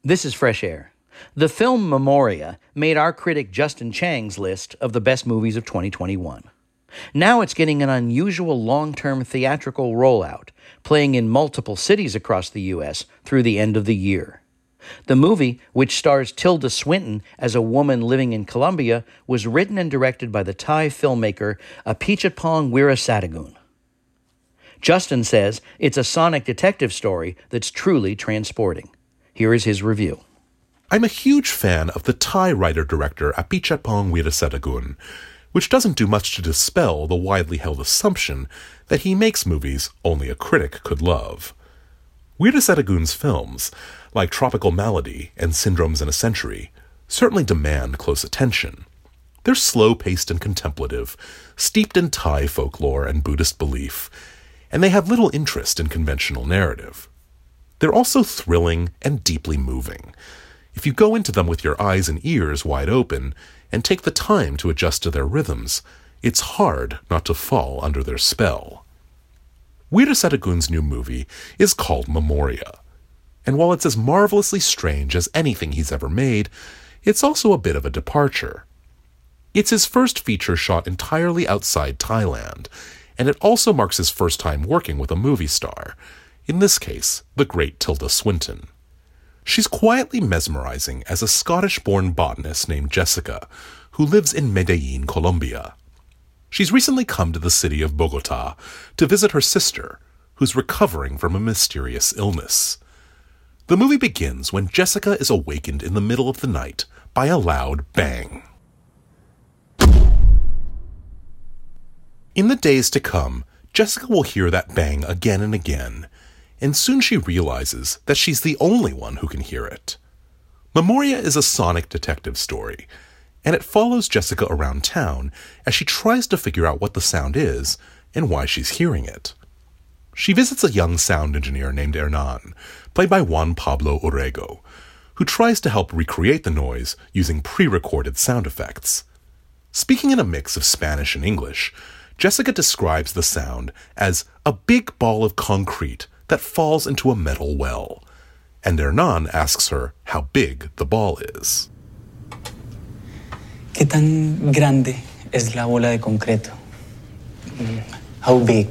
This is Fresh Air. The film Memoria made our critic Justin Chang's list of the best movies of 2021. Now it's getting an unusual long-term theatrical rollout, playing in multiple cities across the U.S. through the end of the year. The movie, which stars Tilda Swinton as a woman living in Colombia, was written and directed by the Thai filmmaker Apichatpong Weerasethakul. Justin says it's a sonic detective story that's truly transporting. Here is his review. I'm a huge fan of the Thai writer-director Apichatpong Weerasethakul, which doesn't do much to dispel the widely held assumption that he makes movies only a critic could love. Weerasethakul films, like Tropical Malady and Syndromes in a Century, certainly demand close attention. They're slow-paced and contemplative, steeped in Thai folklore and Buddhist belief, and they have little interest in conventional narrative. They're also thrilling and deeply moving. If you go into them with your eyes and ears wide open and take the time to adjust to their rhythms, it's hard not to fall under their spell. Weerasethakul new movie is called Memoria, and while it's as marvelously strange as anything he's ever made, it's also a bit of a departure. It's his first feature shot entirely outside Thailand, and it also marks his first time working with a movie star, in this case, the great Tilda Swinton. She's quietly mesmerizing as a Scottish-born botanist named Jessica, who lives in Medellin, Colombia. She's recently come to the city of Bogota to visit her sister, who's recovering from a mysterious illness. The movie begins when Jessica is awakened in the middle of the night by a loud bang. In the days to come, Jessica will hear that bang again and again, and soon she realizes that she's the only one who can hear it. Memoria is a sonic detective story, and it follows Jessica around town as she tries to figure out what the sound is and why she's hearing it. She visits a young sound engineer named Hernan, played by Juan Pablo Orrego, who tries to help recreate the noise using pre-recorded sound effects. Speaking in a mix of Spanish and English, Jessica describes the sound as a big ball of concrete that falls into a metal well, and Hernan asks her how big the ball is. ¿Qué tan grande es la bola de concreto? How big?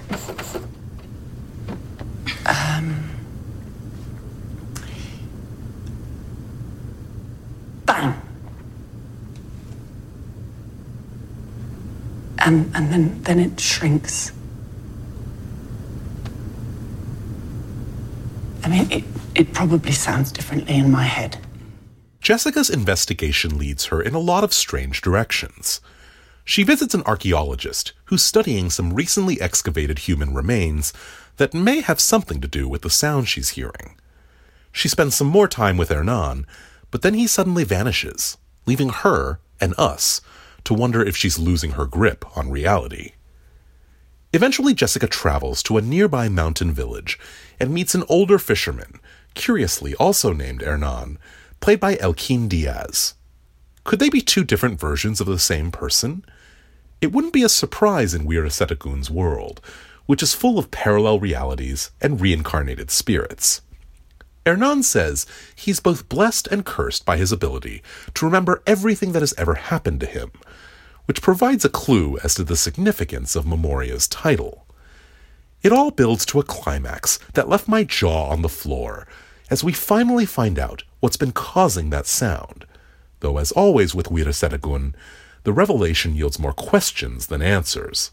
Bang! And then it shrinks. I mean, it probably sounds differently in my head. Jessica's investigation leads her in a lot of strange directions. She visits an archaeologist who's studying some recently excavated human remains that may have something to do with the sound she's hearing. She spends some more time with Hernan, but then he suddenly vanishes, leaving her and us to wonder if she's losing her grip on reality. Eventually, Jessica travels to a nearby mountain village and meets an older fisherman, curiously also named Hernan, played by Elkin Diaz. Could they be two different versions of the same person? It wouldn't be a surprise in Weerasethakul's world, which is full of parallel realities and reincarnated spirits. Hernan says he's both blessed and cursed by his ability to remember everything that has ever happened to him, which provides a clue as to the significance of Memoria's title. It all builds to a climax that left my jaw on the floor as we finally find out what's been causing that sound, though as always with Weerasethakul, the revelation yields more questions than answers.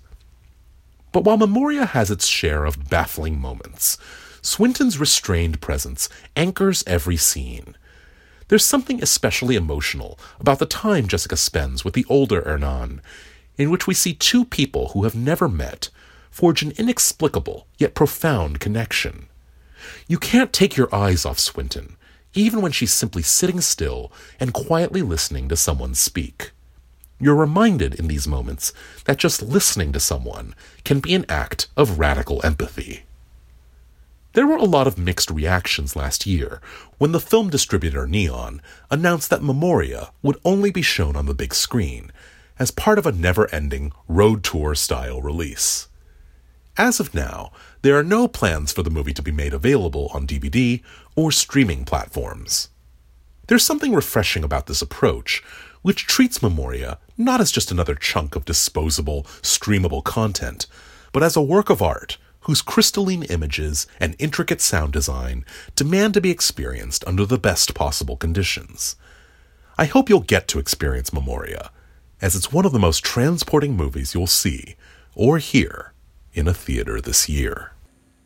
But while Memoria has its share of baffling moments, Swinton's restrained presence anchors every scene. There's something especially emotional about the time Jessica spends with the older Hernan, in which we see two people who have never met forge an inexplicable yet profound connection. You can't take your eyes off Swinton, even when she's simply sitting still and quietly listening to someone speak. You're reminded in these moments that just listening to someone can be an act of radical empathy. There were a lot of mixed reactions last year when the film distributor Neon announced that Memoria would only be shown on the big screen as part of a never-ending road tour-style release. As of now, there are no plans for the movie to be made available on DVD or streaming platforms. There's something refreshing about this approach, which treats Memoria not as just another chunk of disposable, streamable content, but as a work of art whose crystalline images and intricate sound design demand to be experienced under the best possible conditions. I hope you'll get to experience Memoria, as it's one of the most transporting movies you'll see or hear in a theater this year.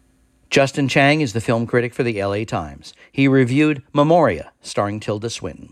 Justin Chang is the film critic for the LA Times. He reviewed Memoria, starring Tilda Swinton.